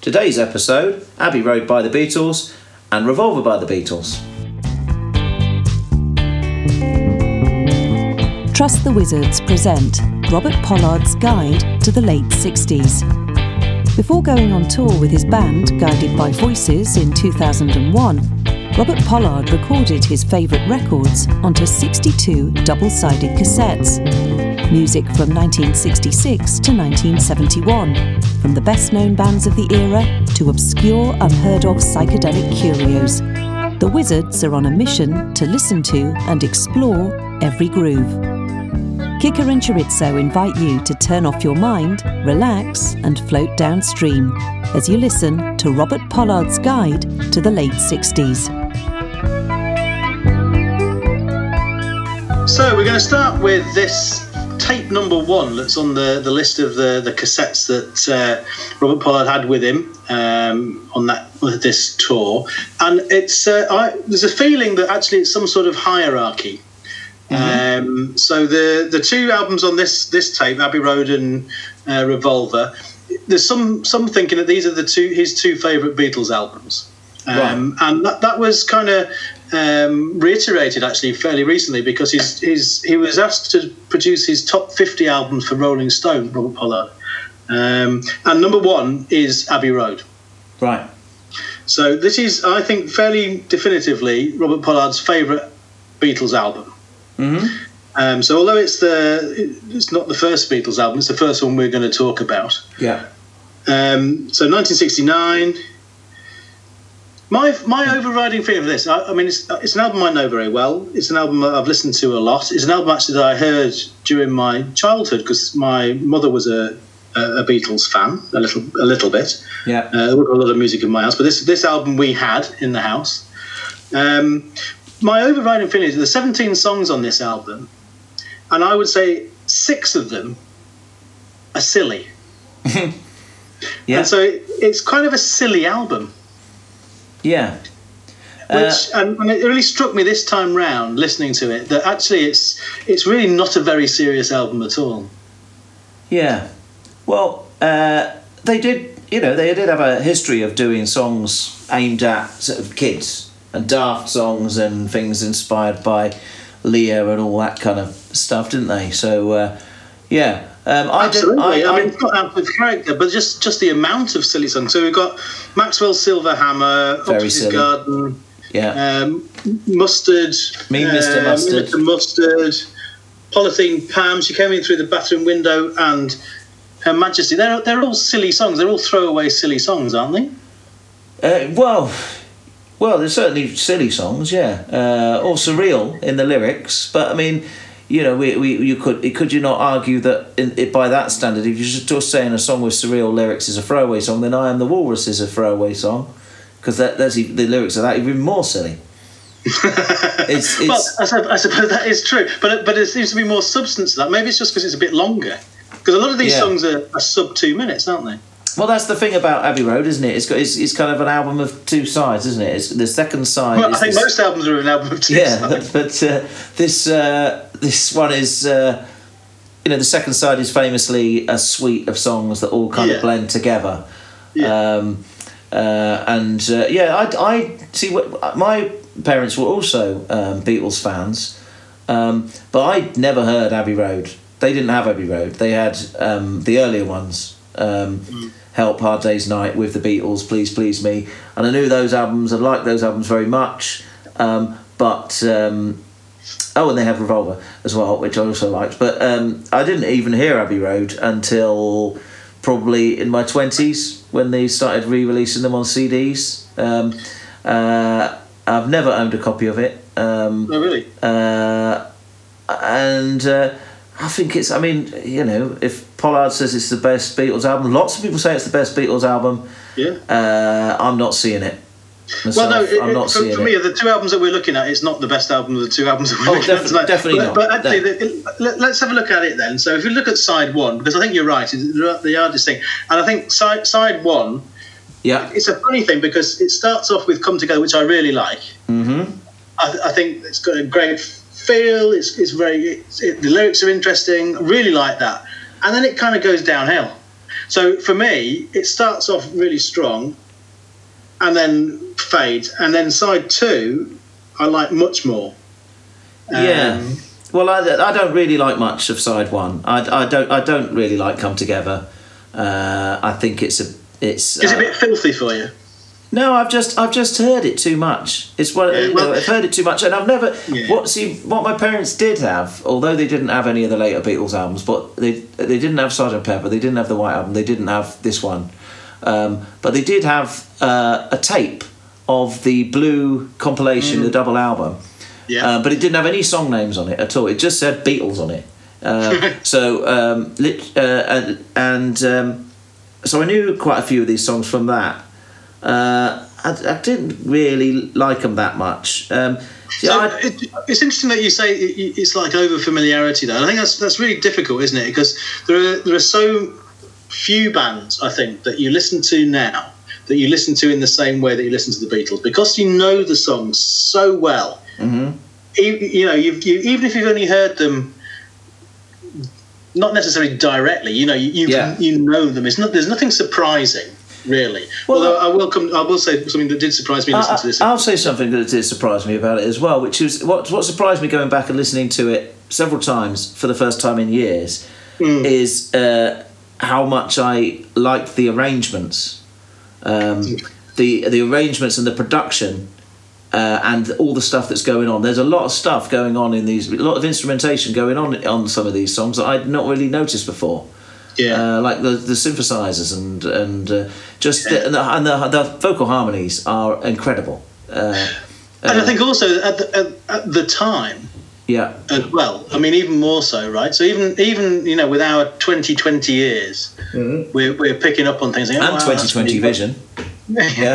Today's episode, Abbey Road by the Beatles and Revolver by the Beatles. Trust the Wizards present Robert Pollard's Guide to the Late 60s. Before going on tour with his band, Guided by Voices, in 2001, Robert Pollard recorded his favourite records onto 62 double-sided cassettes. Music from 1966 to 1971, from the best-known bands of the era to obscure, unheard-of psychedelic curios. The Wizards are on a mission to listen to and explore every groove. Kicker and Chorizo invite you to turn off your mind, relax, and float downstream as you listen to Robert Pollard's Guide to the Late 60s. So we're going to start with this tape number one that's on the list of the cassettes that Robert Pollard had with him on this tour. And it's there's a feeling that actually it's some sort of hierarchy. Mm-hmm. So the two albums on this tape, Abbey Road and Revolver, there's some thinking that these are his two favourite Beatles albums. Right. And that was kind of reiterated actually fairly recently, because he was asked to produce his top 50 albums for Rolling Stone, Robert Pollard, and number one is Abbey Road. Right. So this is, I think, fairly definitively Robert Pollard's favourite Beatles album. Mm-hmm. So although it's not the first Beatles album, it's the first one we're going to talk about. Yeah. So 1969. My overriding feeling of this, I mean, it's an album I know very well. It's an album that I've listened to a lot. It's an album actually that I heard during my childhood, because my mother was a Beatles fan, a little bit. Yeah. There wasn't a lot of music in my house, but this album we had in the house. My overriding feeling is there's 17 songs on this album, and I would say 6 of them are silly. Yeah. And so it's kind of a silly album. Yeah. And it really struck me this time round, listening to it, that actually it's really not a very serious album at all. Yeah. Well, they did have a history of doing songs aimed at sort of kids, and daft songs and things inspired by Leo and all that kind of stuff, didn't they? So, yeah. Absolutely. I mean, it's not out of character, but just the amount of silly songs. So we've got Maxwell's Silver Hammer, Oxford's Garden, Mustard, Mean Mr. Mustard, Mr. Mustard, Polythene Pam, She Came In Through the Bathroom Window, and Her Majesty. They're all silly songs. They're all throwaway silly songs, aren't they? Well, there's certainly silly songs, yeah, or surreal in the lyrics. But I mean, you know, could you not argue that by that standard, if you're just saying a song with surreal lyrics is a throwaway song, then I Am the Walrus is a throwaway song, because the lyrics are that even more silly. Well, I suppose that is true, but there seems to be more substance to that. Maybe it's just because it's a bit longer, because a lot of these songs are sub 2 minutes, aren't they? Well, that's the thing about Abbey Road, isn't it? It's kind of an album of two sides, isn't it? It's the second side. Well, I think most albums are an album of two sides. But this one is, the second side is famously a suite of songs that all kind of blend together. Yeah. I see. My parents were also Beatles fans, but I'd never heard Abbey Road. They didn't have Abbey Road. They had the earlier ones. Help, Hard Day's Night, With the Beatles, Please Please Me, and I knew those albums. I liked those albums very much, and they have Revolver as well, which I also liked, but I didn't even hear Abbey Road until probably in my 20s, when they started re-releasing them on CDs. I've never owned a copy of it. Oh, really? I think it's, if Pollard says it's the best Beatles album, lots of people say it's the best Beatles album. Yeah. I'm not seeing it myself. Well, no, for me, the two albums that we're looking at, it's not the best album of the two albums that we're looking at tonight. Definitely not. But actually, let's have a look at it then. So if you look at side one, because I think you're right, they are distinct. And I think side one, it's a funny thing, because it starts off with Come Together, which I really like. Mm-hmm. I think it's got a great feel, the lyrics are interesting, really like that. And then it kind of goes downhill. So for me, it starts off really strong, and then fades, and then side 2, I like much more. Yeah. Well, I don't really like much of side 1. I don't really like Come Together. I think it's. Is it a bit filthy for you? No, I've just heard it too much. It's what I've heard it too much, and I've never. Yeah. What my parents did have, although they didn't have any of the later Beatles albums, but they didn't have Sgt. Pepper, they didn't have the White Album, they didn't have this one, but they did have a tape of the Blue compilation, the double album. Yeah. But it didn't have any song names on it at all. It just said Beatles on it. So I knew quite a few of these songs from that. I didn't really like them that much. It's interesting that you say it's like over familiarity, though. I think that's really difficult, isn't it? Because there are so few bands, I think, that you listen to now that you listen to in the same way that you listen to the Beatles, because you know the songs so well. Mm-hmm. You even if you've only heard them, not necessarily directly, you know them. There's nothing surprising, really. Well, although I will say something that did surprise me listening to this. I'll say something that did surprise me about it as well, which is what surprised me going back and listening to it several times for the first time in years, is how much I liked the arrangements. The arrangements and the production, and all the stuff that's going on. There's a lot of stuff going on in these, a lot of instrumentation going on some of these songs that I'd not really noticed before. Yeah, like the synthesizers and the vocal harmonies are incredible. And I think also at the time. Yeah. As well, I mean, even more so, right? So even with our 2020 ears, we're picking up on things. Like, and 2020 vision. Yeah.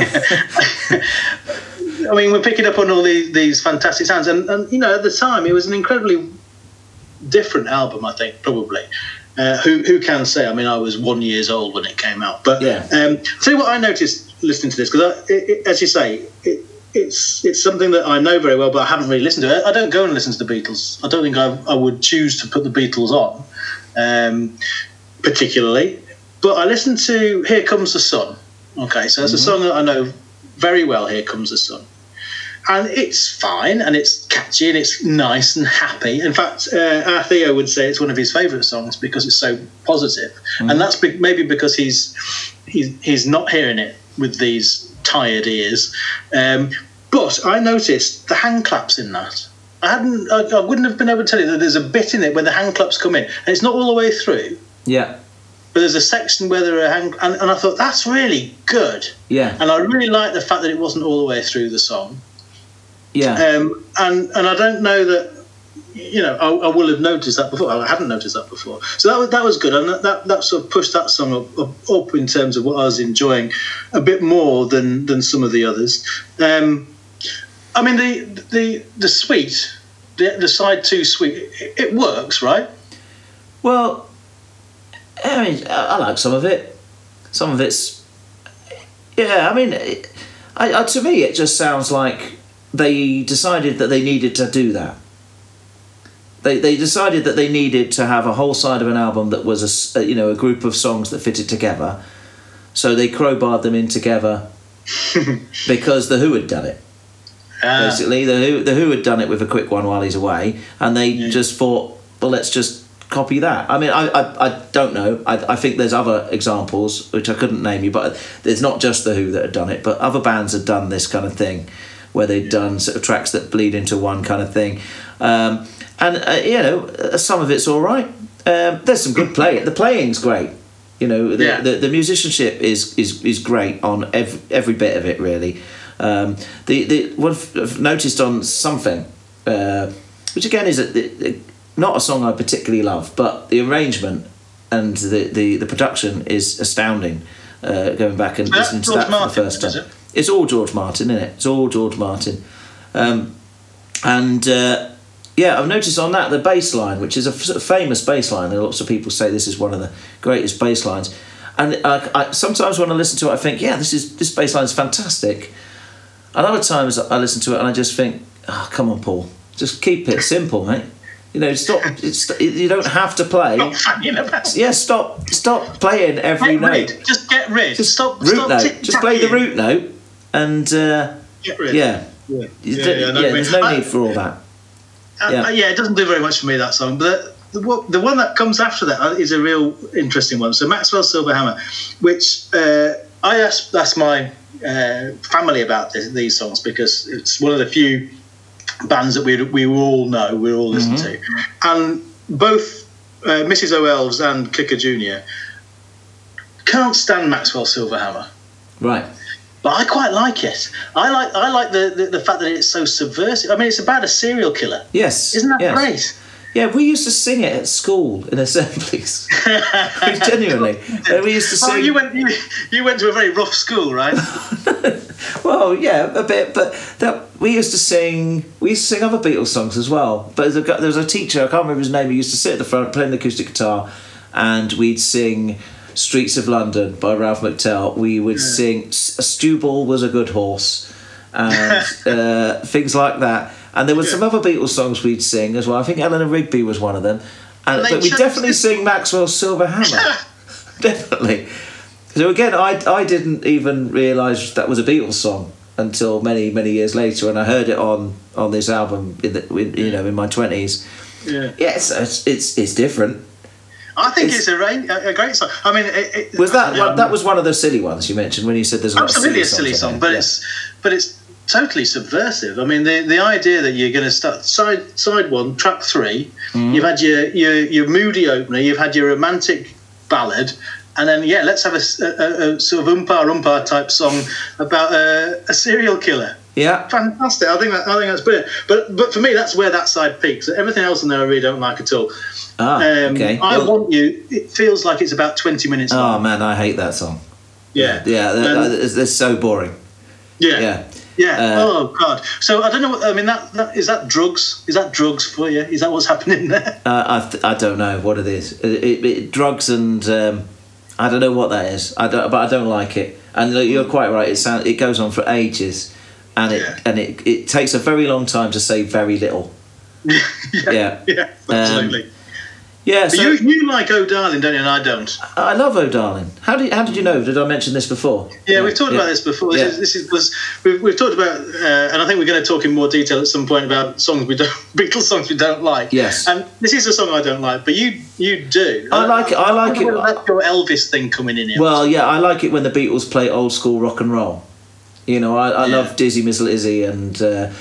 I mean, we're picking up on all these fantastic sounds, and at the time it was an incredibly different album. I think probably. Who can say? I mean, I was 1 year old when it came out, but tell you what I noticed listening to this, because as you say, it's something that I know very well, but I haven't really listened to it. I don't go and listen to the Beatles. I don't think I would choose to put the Beatles on, particularly. But I listened to Here Comes the Sun. Okay, so it's a song that I know very well, Here Comes the Sun. And it's fine, and it's catchy, and it's nice and happy. In fact, our Theo would say it's one of his favourite songs because it's so positive. And that's maybe because he's not hearing it with these tired ears. But I noticed the hand claps in that. I wouldn't have been able to tell you that there's a bit in it where the hand claps come in, and it's not all the way through. Yeah. But there's a section where there are and I thought that's really good. Yeah. And I really like the fact that it wasn't all the way through the song. Yeah. And I don't know that, I will have noticed that before. I hadn't noticed that before. So that was good, and that sort of pushed that song up in terms of what I was enjoying a bit more than some of the others. I mean, the suite, the side 2 suite, it works, right? Well, I mean, I like some of it. Some of it's, I mean, to me, it just sounds like they decided that they needed to do that. They decided that they needed to have a whole side of an album that was a group of songs that fitted together. So they crowbarred them in together because the Who had done it. Basically, the Who had done it with a quick one while he's away, and they just thought, well, let's just copy that. I mean, I don't know. I think there's other examples which I couldn't name you, but there's not just the Who that had done it, but other bands had done this kind of thing, where they'd done sort of tracks that bleed into one kind of thing. Some of it's all right. There's some good play. The playing's great. The musicianship is great on every bit of it, really. What I've noticed on Something, which again is not a song I particularly love, but the arrangement and the production is astounding. Going back and listening to that for the first time. It's all George Martin, isn't it? It's all George Martin. I've noticed on that the bass line, which is a sort of famous bass line. Lots of people say this is one of the greatest bass lines. And I sometimes when I listen to it, I think, this bass line is fantastic. And other times I listen to it and I just think, oh, come on, Paul, just keep it simple, mate. Stop. You don't have to play. Not fanning about. Yeah, stop playing every Get note. rid. Just get rid. Stop. Root Stop note. Just play the root note, and Get rid. yeah. There's no need for all that. It doesn't do very much for me, that song. But the one that comes after that is a real interesting one. So Maxwell Silver Hammer, which I asked my family about these songs because it's one of the few bands that we all know, we all listen to, and both Mrs. O'Elves and Kicker Jr. can't stand Maxwell Silver Hammer. Right. But I quite like it. I like the fact that it's so subversive. I mean, it's about a serial killer. Yes. Isn't that great? Yeah, we used to sing it at school in assemblies. Genuinely, we used to sing. Oh, you went to a very rough school, right? Well, yeah, a bit, but we used to sing other Beatles songs as well. But there was a teacher, I can't remember his name, who used to sit at the front playing the acoustic guitar, and we'd sing Streets of London by Ralph McTell. We would sing Stewball Was a Good Horse, and things like that. And there were some other Beatles songs we'd sing as well. I think Eleanor Rigby was one of them. But we definitely sing Maxwell Silver Hammer. Definitely. So again, I didn't even realise that was a Beatles song until many, many years later, and I heard it on this album in my 20s. Yeah. Yes, it's different. I think it's a great song. I mean, that was one of the silly ones you mentioned when you said there's absolutely a silly song, but it's totally subversive. I mean, the idea that you're going to start side one, track 3, you've had your moody opener, you've had your romantic ballad, and then let's have a sort of umpah type song about a serial killer. Yeah, fantastic. I think that's brilliant. But for me, that's where that side peaks. Everything else in there I really don't like at all. Okay. Want You. It feels like it's about 20 minutes long. Oh man, I hate that song. Yeah. It's so boring. Yeah. Oh God. So I don't know. I mean, that is that drugs? Is that drugs for you? Is that what's happening there? I don't know what it is. It drugs and I don't know what that is. But I don't like it. And you're quite right. It goes on for ages, and it takes a very long time to say very little. Yeah, absolutely. So you like Oh Darling, don't you? And I don't. I love Oh Darling. How did you know? Did I mention this before? Yeah, we've talked about this before. We've talked about, and I think we're going to talk in more detail at some point about Beatles songs we don't like. Yes. And this is a song I don't like, but you do. I like it. I like it. That's your Elvis thing coming in here. Well, yeah, I like it when the Beatles play old school rock and roll. I love Dizzy Miss Lizzy and.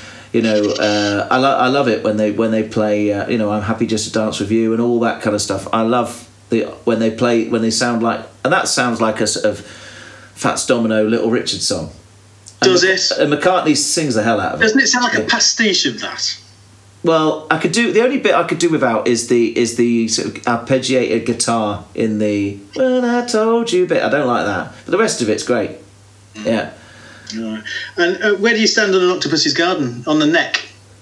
I love it when they play. I'm happy just to dance with you and all that kind of stuff. I love when they sound like, and that sounds like a sort of Fats Domino, Little Richard song. Does it? And McCartney sings the hell out of it. Doesn't it sound like a pastiche of that? Well, the only bit I could do without is the sort of arpeggiated guitar in the "When I Told You" bit. I don't like that, but the rest of it's great. Yeah. Right. And where do you stand on An Octopus's Garden? On the neck?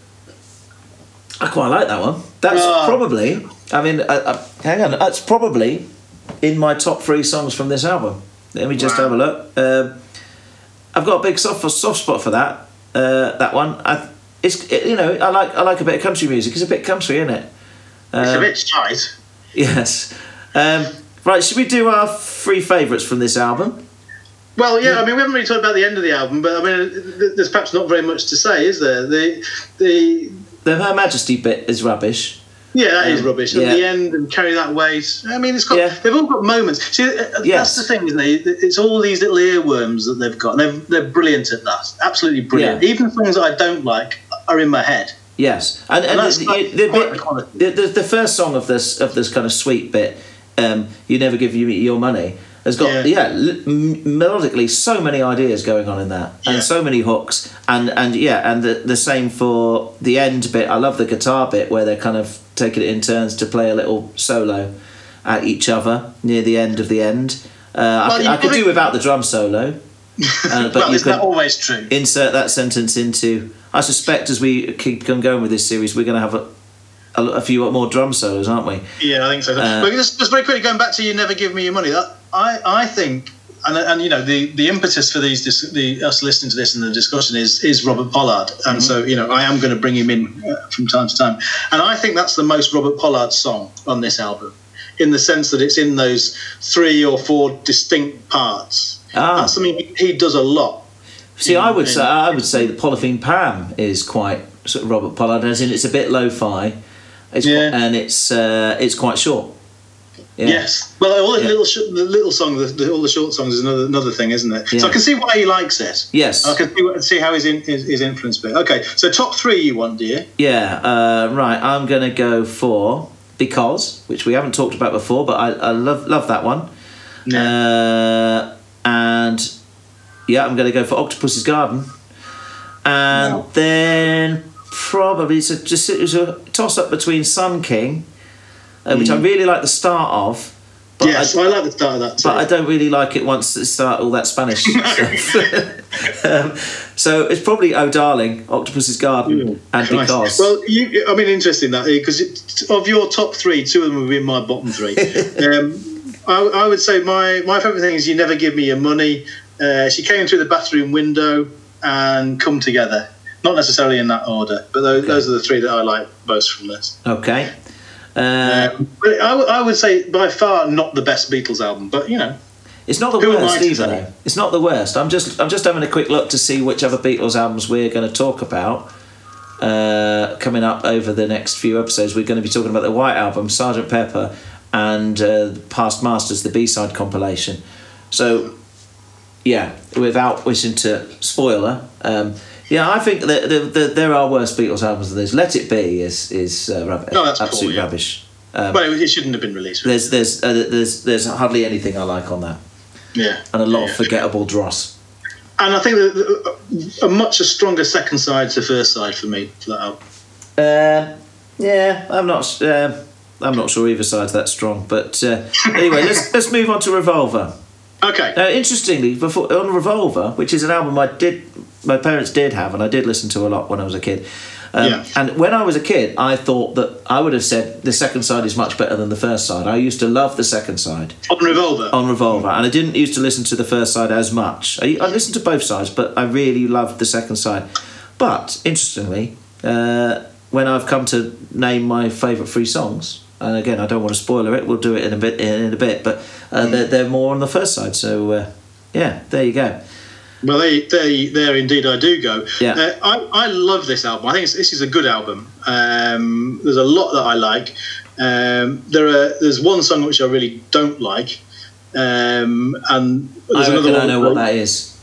I quite like that one. That's probably. I mean, hang on. That's probably in my top 3 songs from this album. Let me just have a look. I've got a big soft spot for that. That one. I like a bit of country music. It's a bit country, isn't it? It's a bit tight. Yes. Right. Should we do our 3 favourites from this album? Well, yeah, I mean, we haven't really talked about the end of the album, but I mean, there's perhaps not very much to say, is there? The Her Majesty bit is rubbish. Yeah, that is rubbish. At the end, and Carry That Weight. I mean, they've all got moments. See, that's the thing, isn't it? It's all these little earworms that they've got. And they're brilliant at that. Absolutely brilliant. Yeah. Even songs that I don't like are in my head. Yes, and the first song of this kind of sweet bit, You Never Give You Your Money, has got melodically so many ideas going on in that, and so many hooks, and the same for the end bit. I love the guitar bit where they're kind of taking it in turns to play a little solo at each other near the end of the end. I could do without the drum solo, but well, is that always true? Insert that sentence into. I suspect as we keep on going with this series, we're going to have a few more drum solos, aren't we? Yeah, I think so. But just very quickly going back to You Never Give Me Your Money, I think and you know the impetus for us listening to this and the discussion is Robert Pollard, and so you know I am going to bring him in from time to time, and I think that's the most Robert Pollard song on this album, in the sense that it's in those 3 or 4 distinct parts. That's something he does a lot. See, I would say the Polyphene Pram is quite sort of Robert Pollard, as in it's a bit lo-fi, and it's quite short. Yeah. Yes, well, all the little songs, all the short songs is another thing, isn't it? Yeah. So I can see why he likes it. Yes, I can see how his influence bit. Okay, so top 3 you want, do you? Yeah, right. I'm going to go for Because, which we haven't talked about before, but I love that one. Yeah. And yeah, I'm going to go for Octopus's Garden, and then probably it's a toss up between Sun King, which I really like the start of. But yes, I like the start of that too. But I don't really like it once it start all that Spanish stuff. So it's probably Oh Darling, Octopus's Garden, and Because. Well, interesting that, because of your top 3, 2 of them would be in my bottom 3. I would say my favourite thing is You Never Give Me Your Money, She Came Through the Bathroom Window, and Come Together. Not necessarily in that order, but those are the 3 that I like most from this. Okay. But I would say by far not the best Beatles album, but you know, it's not the worst either. Though. It's not the worst. I'm just having a quick look to see which other Beatles albums we're going to talk about coming up over the next few episodes. We're going to be talking about the White Album, Sgt. Pepper, and Past Masters, the B-side compilation. So, yeah, without wishing to spoil her. Yeah, I think that there are worse Beatles albums than this. Let It Be is rubbish. No, that's absolute cool, yeah. rubbish. Well, it shouldn't have been released. Really. There's hardly anything I like on that. Yeah, and a lot of forgettable dross. And I think that a much stronger second side to first side for me for that album. Yeah, I'm not sure either side's that strong. But anyway, let's move on to Revolver. Okay. Interestingly, on Revolver, which is an album my parents did have, and I did listen to a lot when I was a kid. And when I was a kid, I thought that I would have said the second side is much better than the first side. I used to love the second side. On Revolver? And I didn't used to listen to the first side as much. I listened to both sides, but I really loved the second side. But, interestingly, when I've come to name my favourite 3 songs, and again, I don't want to spoiler it, we'll do it in a bit, but they're more on the first side. So, there you go. Well, there indeed I do go. Yeah. I love this album. I think this is a good album. There's a lot that I like. There's one song which I really don't like, and there's another one. I know what that is.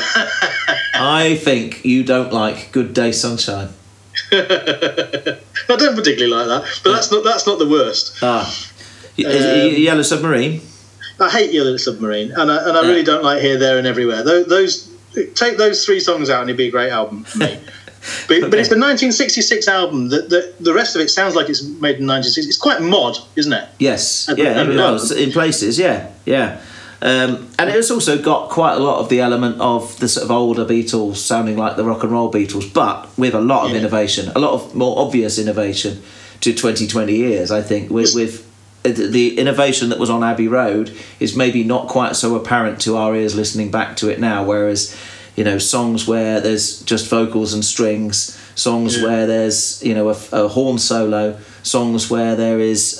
I think you don't like Good Day Sunshine. I don't particularly like that, but that's not the worst. Yellow Submarine. I hate Yellow Submarine, and I really don't like Here, There, and Everywhere. Take those 3 songs out, and it'd be a great album for me. But it's the 1966 album. The rest of it sounds like it's made in 1960. It's quite mod, isn't it? Yes, in places, yeah. And it's also got quite a lot of the element of the sort of older Beatles sounding like the rock and roll Beatles, but with a lot of innovation, a lot of more obvious innovation to 20 years, I think, with the innovation that was on Abbey Road is maybe not quite so apparent to our ears listening back to it now, whereas, you know, songs where there's just vocals and strings, songs where there's, you know, a horn solo, songs where there is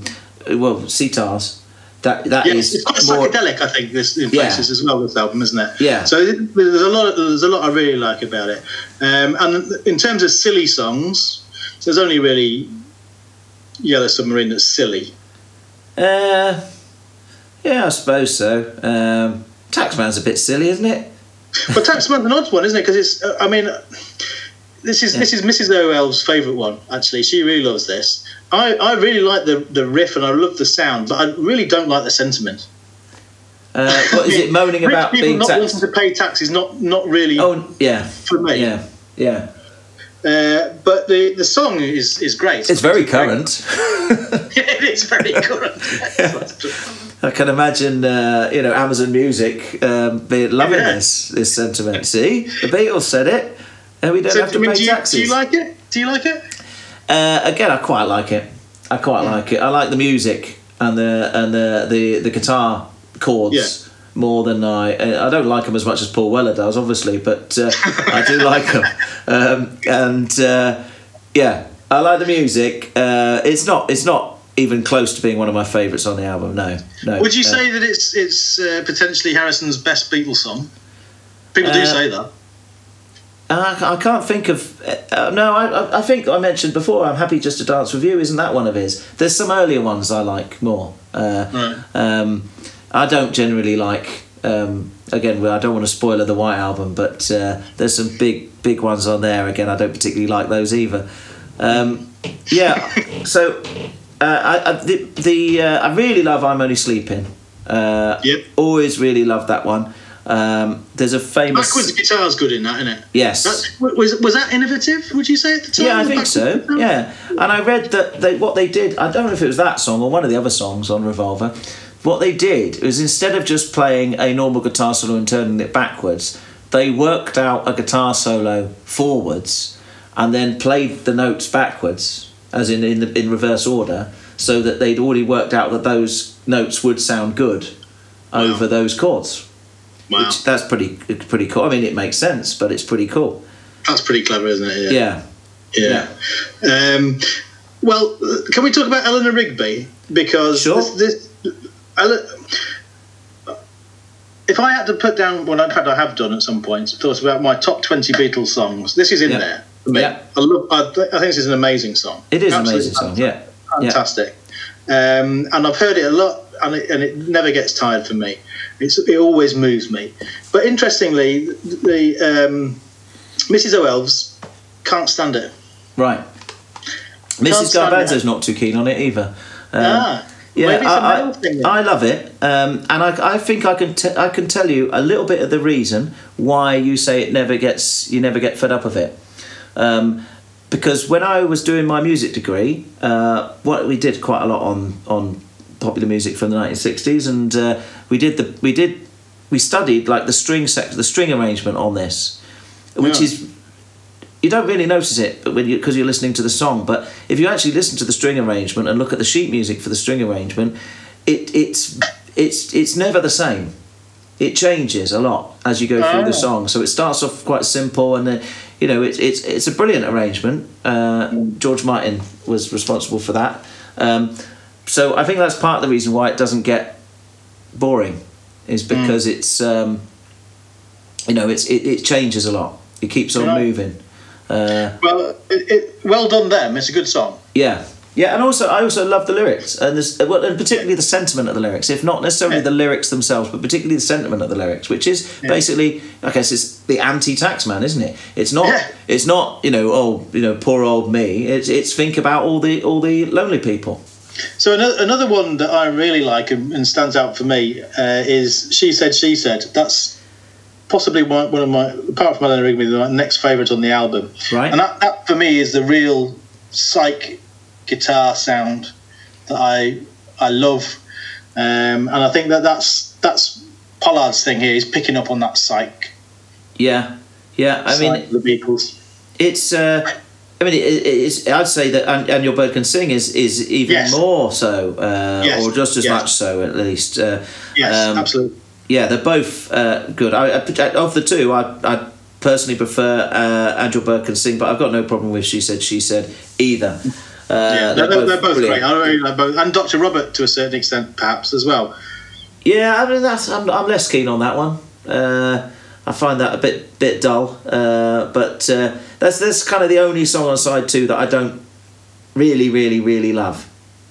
sitars. It's quite more psychedelic, I think, this in places as well, this album, isn't it? Yeah. So there's a lot I really like about it. And in terms of silly songs, there's only really Yellow Submarine that's silly. Yeah, I suppose so. Taxman's a bit silly, isn't it? But Taxman's an odd one, isn't it? Because it's, this is Mrs. OL's favourite one, actually. She really loves this. I really like the riff and I love the sound, but I really don't like the sentiment. What is it, moaning about being taxed? Not wanting to pay tax is not really for me. Yeah. But the song is great. It's very current. It is very current. I can imagine, Amazon Music loving this sentiment. See, the Beatles said it, and we don't have to pay taxes. Do you like it? Again, I quite like it. I like the music and the guitar chords. more than I don't like them as much as Paul Weller does, obviously, but I do like them. Yeah, I like the music. It's not even close to being one of my favourites on the album. No. Would you say that it's potentially Harrison's best Beatles song? People do say that. I can't think of... no, I think I mentioned before, I'm Happy Just to Dance With You. Isn't that one of his? There's some earlier ones I like more. Right. I don't generally like... again, I don't want to spoil the White Album, but there's some big ones on there. Again, I don't particularly like those either. So I really love I'm Only Sleeping. Yep. Always really loved that one. There's a famous... Backwards guitar's good in that, isn't it? Yes. Was that innovative, would you say, at the time? Yeah, I think so. Guitar? Yeah. And I read that what they did, I don't know if it was that song or one of the other songs on Revolver, what they did was instead of just playing a normal guitar solo and turning it backwards, they worked out a guitar solo forwards and then played the notes backwards, as in reverse order, so that they'd already worked out that those notes would sound good over those chords. Wow. That's pretty cool. I mean, it makes sense, but it's pretty cool. That's pretty clever, isn't it? Yeah. Well, can we talk about Eleanor Rigby? Because sure. If I had to put down, well, in fact, I have done at some point, thought about my top 20 Beatles songs. This is in there for me. Yeah. I think this is an amazing song. It is an Absolutely amazing song. Yeah. Fantastic. And I've heard it a lot, and it never gets tired for me. It always moves me. But interestingly, the Mrs. O'Elves can't stand it. Right. Mrs. Garbanzo's not too keen on it either. I love it, and I think I can tell you a little bit of the reason why you say you never get fed up of it. Because when I was doing my music degree, what we did quite a lot on popular music from the 1960s, and we studied like the string arrangement on this, which is, you don't really notice it because you're listening to the song, but if you actually listen to the string arrangement and look at the sheet music for the string arrangement, it's never the same. It changes a lot as you go through the song. So it starts off quite simple, and then it's a brilliant arrangement. George Martin was responsible for that. So I think that's part of the reason why it doesn't get boring, is because it's it changes a lot. It keeps on moving. Well done them. It's a good song. Yeah, and I also love the lyrics, and particularly the sentiment of the lyrics. If not necessarily the lyrics themselves, but particularly the sentiment of the lyrics, which is basically, I guess, it's the anti-taxman, isn't it? It's not. Yeah. It's not. Poor old me. It's think about all the lonely people. So another one that I really like and stands out for me is She Said, She Said. That's possibly one of my, apart from Eleanor Rigby, my next favourite on the album. Right. And that for me is the real psych guitar sound that I love. And I think that's Pollard's thing here. He's picking up on that psych. Yeah. I mean, the Beatles. It's. It's. I'd say that and Your Bird Can Sing is even more so, or just as much so at least. Absolutely. Yeah, they're both good. Of the two, I personally prefer And Your Bird Can Sing, but I've got no problem with She Said, She Said either. They're both great. I really like both, and Dr. Robert to a certain extent, perhaps as well. Yeah, I mean I'm less keen on that one. I find that a bit dull, but that's kind of the only song on side 2 that I don't really, really, really love.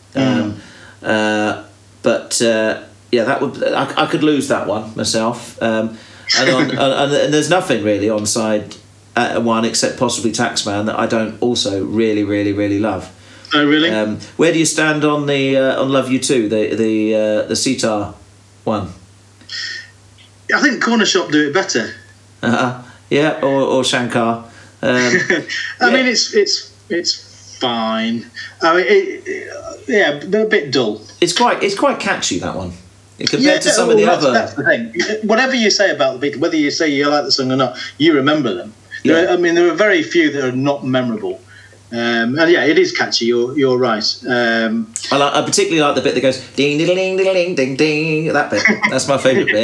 That would I could lose that one myself. And there's nothing really on side 1 except possibly Taxman that I don't also really, really, really love. Oh, really? Where do you stand on the on Love You Too, the sitar one? I think Corner Shop do it better. Yeah, or Shankar. I mean, it's fine. I mean, a bit dull. It's quite catchy, that one. Compared to some of the other. That's the thing. Whatever you say about the Beatles, whether you say you like the song or not, you remember them. There are very few that are not memorable. And it is catchy. You're right. I particularly like the bit that goes ding ding ding ding ding ding. That bit. That's my favourite bit.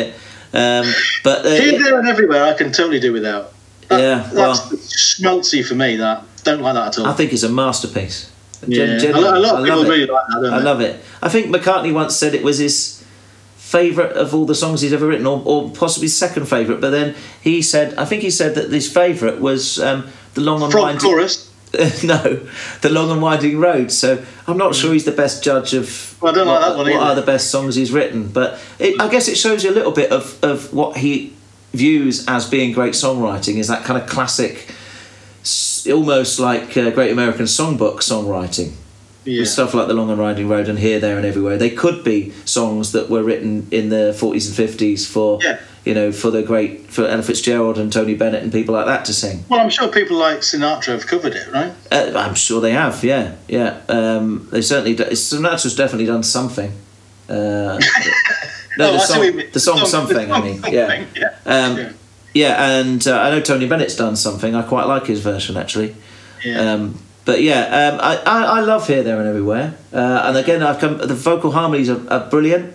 But Here, There and Everywhere I can totally do without. That's schmaltzy for me. That don't like that at all. I think it's a masterpiece. Yeah. A lot of people really like that, don't they? I love it. I think McCartney once said it was his favourite of all the songs he's ever written, or possibly second favourite. But then he said that his favourite was the long and winding chorus. No, the long and winding road. So I'm not sure he's the best judge of I don't like that one what either. are the best songs he's written. But I guess it shows you a little bit of what he views as being great songwriting, is that kind of classic, almost like Great American Songbook songwriting. Yeah. With stuff like The Long and Winding Road and Here, There and Everywhere. They could be songs that were written in the 40s and 50s for for Ella Fitzgerald and Tony Bennett and people like that to sing. Well, I'm sure people like Sinatra have covered it, right? I'm sure they have, yeah. They certainly Sinatra's definitely done something. The song Something, I mean, yeah. And I know Tony Bennett's done something. I quite like his version, actually. Yeah. I love Here, There and Everywhere. And again, the vocal harmonies are brilliant.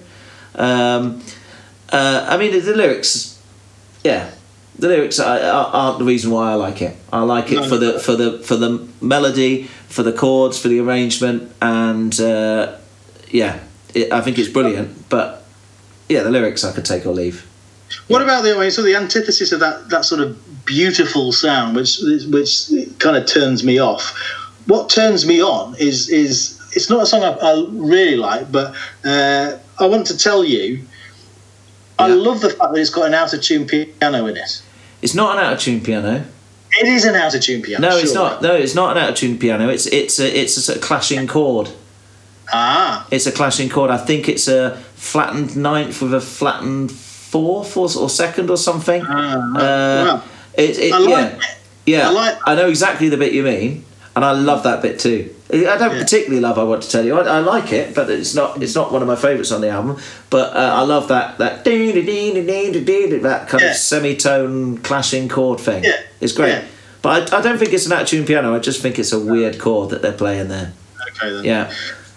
I mean, the lyrics, the lyrics aren't the reason why I like it. I like it for the melody, for the chords, for the arrangement, and I think it's brilliant. But the lyrics I could take or leave. What about the antithesis of that sort of beautiful sound, which kind of turns me off? What turns me on is it's not a song I really like, but I want to tell you, I love the fact that it's got an out-of-tune piano in it. It's not an out-of-tune piano. It is an out-of-tune piano. No, it's not. No, it's not an out-of-tune piano. It's a sort of clashing chord. Ah. It's a clashing chord. I think it's a flattened ninth with a flattened fourth or second or something. Wow. I know exactly the bit you mean, and I love that bit too. I don't particularly love I Want to Tell You. I like it, but it's not one of my favourites on the album. But I love that kind of semitone clashing chord thing. Yeah. It's great. Yeah. But I don't think it's an out-of-tune piano. I just think it's a weird chord that they're playing there. Okay then. Yeah.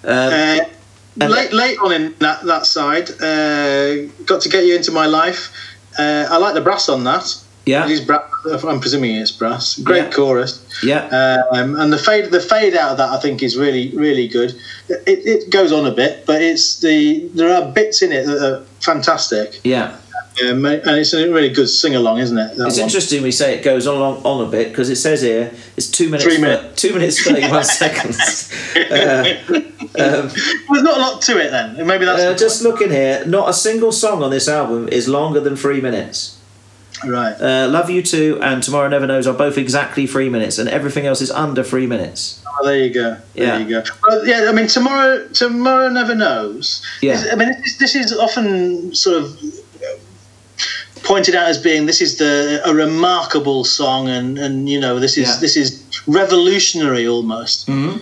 Late on in that side, Got to Get You Into My Life. I like the brass on that. Yeah. I'm presuming it's brass. Great chorus. Yeah. And the fade out of that I think is really, really good. It goes on a bit, but there are bits in it that are fantastic. Yeah. And it's a really good sing along, isn't it? It's interesting we say it goes on a bit, because it says here it's 2 minutes. 3 minutes. 2 minutes 31 seconds. There's not a lot to it then. Maybe that's just looking here. Not a single song on this album is longer than 3 minutes. Right. Love You Too and Tomorrow Never Knows are both exactly 3 minutes, and everything else is under 3 minutes. Oh, there you go. There you go. Well, I mean, Tomorrow Never Knows. Yeah. This is often sort of pointed out as being a remarkable song, and this is revolutionary almost. Mm-hmm.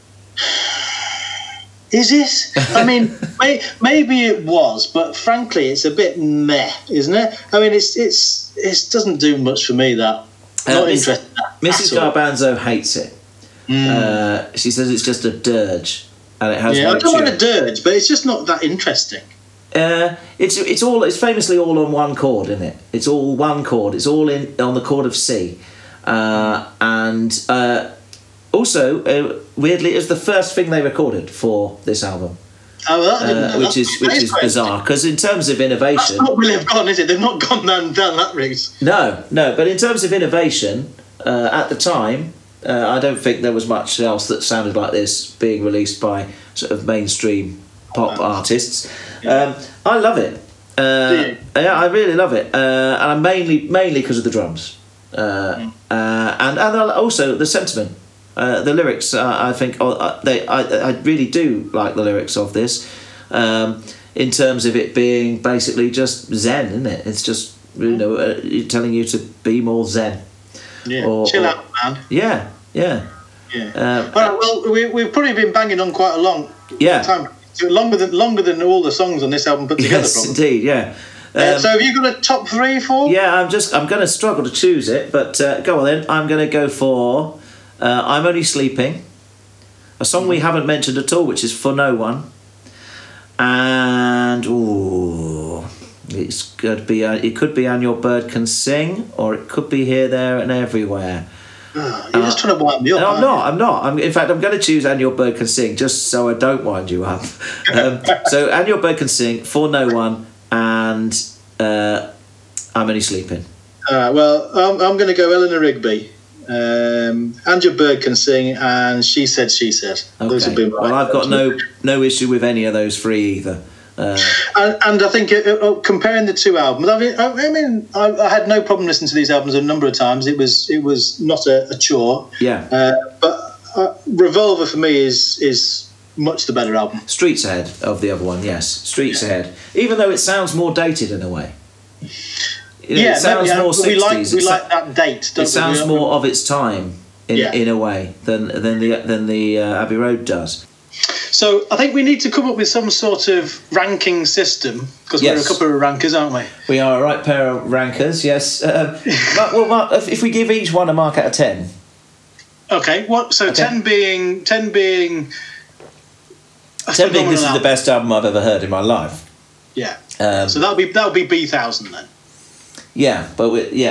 Is it? I mean, maybe it was, but frankly, it's a bit meh, isn't it? I mean, it doesn't do much for me. That not interested. Mrs. Garbanzo hates it. She says it's just a dirge, and it has. I don't want a dirge, but it's just not that interesting. It's famously all on one chord, isn't it? It's all one chord. It's all on the chord of C, and also weirdly, it was the first thing they recorded for this album. Oh, well, which is bizarre, because in terms of innovation, that's not really have gone, is it? They've not gone down that route. No. But in terms of innovation, at the time, I don't think there was much else that sounded like this being released by sort of mainstream pop artists. I love it. I really love it, and mainly because of the drums, and also the sentiment. The lyrics, I think, I really do like the lyrics of this, in terms of it being basically just Zen, isn't it? It's just telling you to be more Zen. Yeah, chill out, man. Yeah. All right, well, we've probably been banging on quite a long time. Longer than all the songs on this album put together. Yes, probably. Indeed. Yeah. So have you got a top 3 for? Yeah, I'm going to struggle to choose it, but go on then. I'm going to go for I'm Only Sleeping, a song we haven't mentioned at all, which is For No One, and It could be And Your Bird Can Sing, or it could be Here, There and Everywhere. You're just trying to wind me up. No, I'm not. In fact, I'm going to choose And Your Bird Can Sing just so I don't wind you up. So And Your Bird Can Sing, For No One, and I'm Only Sleeping. Well, I'm going to go Eleanor Rigby. And Your Bird Can Sing, and She Said, She Said. Okay. Those have been my I've got no issue with any of those three either. And I think comparing the two albums, I mean, I had no problem listening to these albums a number of times. It was not a chore. Yeah. But Revolver for me is much the better album. Streets ahead of the other one, yes. Streets ahead, even though it sounds more dated in a way. It sounds more 60s. We like that date. It sounds more of its time in a way than the Abbey Road does. So I think we need to come up with some sort of ranking system, because we're a couple of rankers, aren't we? We are a right pair of rankers, yes. Mark, if we give each one a mark out of 10. Okay. What? So okay. 10 being. 10 being this is the best album I've ever heard in my life. Yeah. So that'll be B1000 then. Yeah, but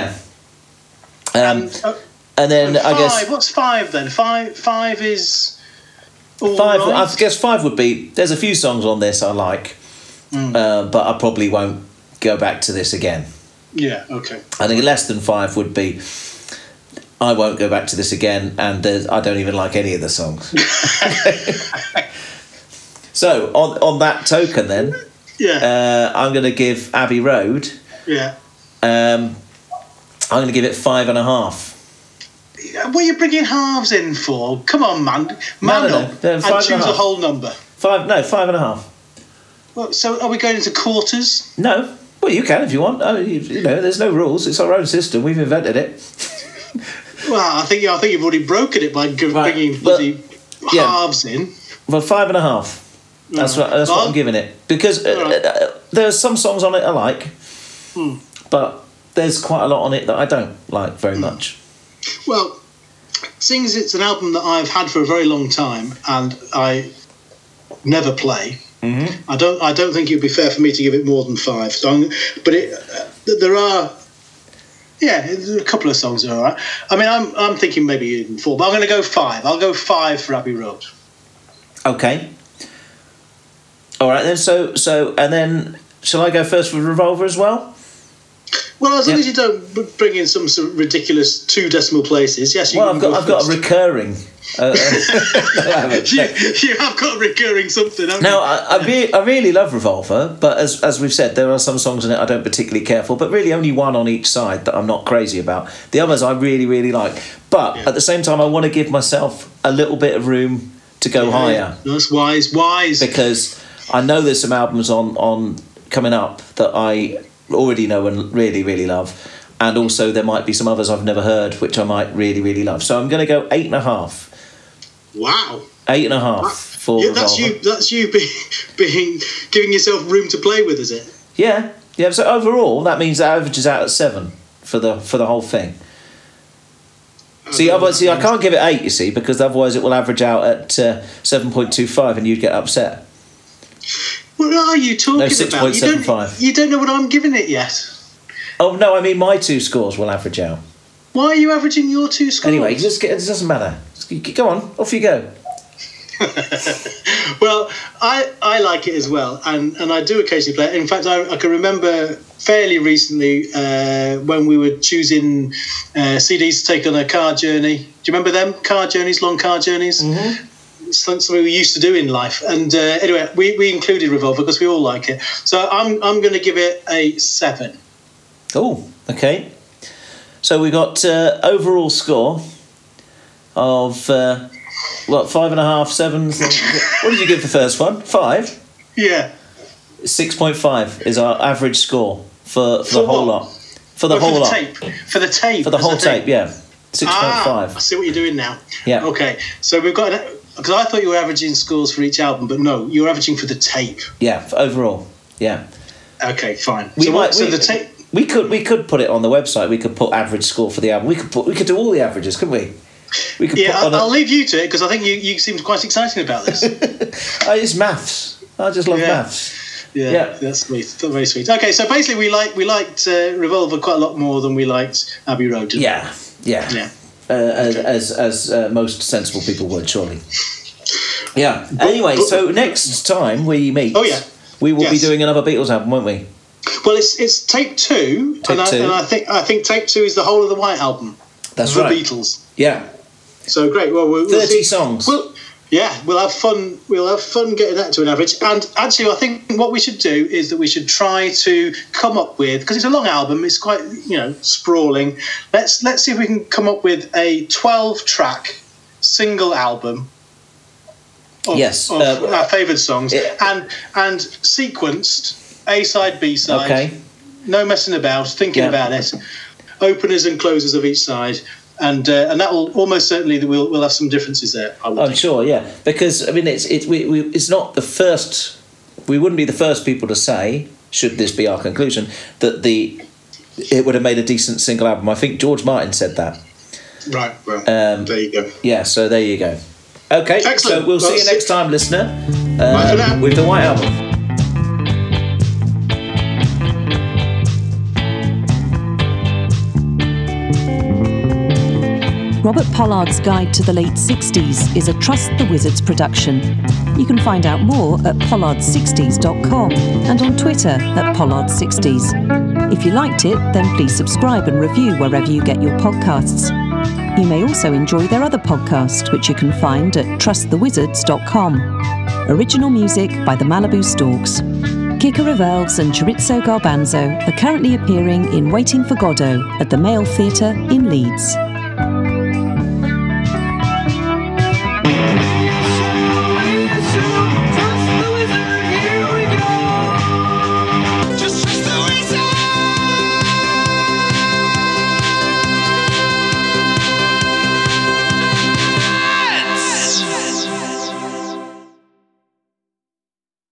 and then five, I guess what's 5 then? Five is. Five. Right. I guess 5 would be. There's a few songs on this I like, but I probably won't go back to this again. Yeah. Okay. I think less than 5 would be. I won't go back to this again, and I don't even like any of the songs. So on that token, then, I'm going to give Abbey Road. Yeah. I'm going to give it 5.5. What are you bringing halves in for? Come on, man. Man up and choose a whole number. 5.5. Well, so are we going into quarters? No. Well, you can if you want. You know, there's no rules. It's our own system. We've invented it. Well, I think you've already broken it by bringing bloody halves in. Well, 5.5. That's what I'm giving it, because there's some songs on it I like, but there's quite a lot on it that I don't like very much. Well, seeing as it's an album that I've had for a very long time and I never play, I don't think it would be fair for me to give it more than 5. So there are a couple of songs that are all right. I mean, I'm thinking maybe even 4, but I'm going to go 5. I'll go 5 for Abbey Road. Okay. All right then. So and then shall I go first with Revolver as well? Well, as long as you don't bring in some sort of ridiculous 2 decimal places, yes. I've got a recurring. You have got a recurring something. Now, I really love Revolver, but as we've said, there are some songs in it I don't particularly care for, but really only one on each side that I'm not crazy about. The others I really, really like. But at the same time, I want to give myself a little bit of room to go higher. That's wise. Because I know there's some albums on coming up that I already know and really, really love. And also there might be some others I've never heard which I might really, really love. So I'm going to go 8.5. Wow. 8.5 for Revolver. That's you being giving yourself room to play with, is it? Yeah. So overall, that means that averages out at 7 for the whole thing. See, I can't give it 8. You see, because otherwise it will average out at 7.25, and you'd get upset. What are you talking about? 6.75. You don't know what I'm giving it yet. Oh no, I mean my 2 scores will average out. Why are you averaging your 2 scores? Anyway, it doesn't matter. Go on, off you go. Well, I like it as well, and I do occasionally play it. In fact, I can remember fairly recently when we were choosing CDs to take on a car journey. Do you remember them? Long car journeys? Mm-hmm. Something we used to do in life. And anyway, we included Revolver because we all like it. So I'm going to give it a 7. Oh, okay. So we got overall score of 5.5, 7. What did you give the first one? 5? Yeah. 6.5 is our average score for the whole lot. For the whole lot. For the tape. For the whole tape, yeah. 6.5. I see what you're doing now. Yeah. Okay. So we've got, because I thought you were averaging scores for each album, but no, you're averaging for the tape. Yeah, for overall. Yeah. Okay, fine. The tape. We could put it on the website. We could put average score for the album. We could do all the averages, couldn't we? I'll leave you to it because I think you seem quite excited about this. It's maths. I just love maths. Yeah, that's sweet. That's very sweet. Okay, so basically we liked Revolver quite a lot more than we liked Abbey Road. Didn't we? Yeah. As most sensible people would, surely. Yeah. Anyway, so next time we meet, we will be doing another Beatles album, won't we? Well, it's tape 2, and I think tape 2 is the whole of the White Album. That's right. The Beatles. Yeah. So great. Well, we'll 30 see. songs. We'll have fun. We'll have fun getting that to an average. And actually, I think what we should do is that we should try to come up with, because it's a long album, it's quite sprawling. Let's see if we can come up with a 12-track single album. Of our favourite songs, and sequenced A-side, B-side. Okay. No messing about, thinking about it. Openers and closers of each side. And that will almost certainly we'll have some differences there. I'm sure, yeah, because I mean it's not the first. We wouldn't be the first people to say, should this be our conclusion, that it would have made a decent single album. I think George Martin said that. Right. Well, there you go. Yeah. So there you go. Okay. Excellent. So we'll see you next time, listener. Bye for now. With the White Album. Robert Pollard's Guide to the Late 60s is a Trust the Wizards production. You can find out more at pollard60s.com and on Twitter at pollard60s. If you liked it, then please subscribe and review wherever you get your podcasts. You may also enjoy their other podcast, which you can find at trustthewizards.com. Original music by the Malibu Storks. Kika Revelves and Chorizo Garbanzo are currently appearing in Waiting for Godot at the Male Theatre in Leeds.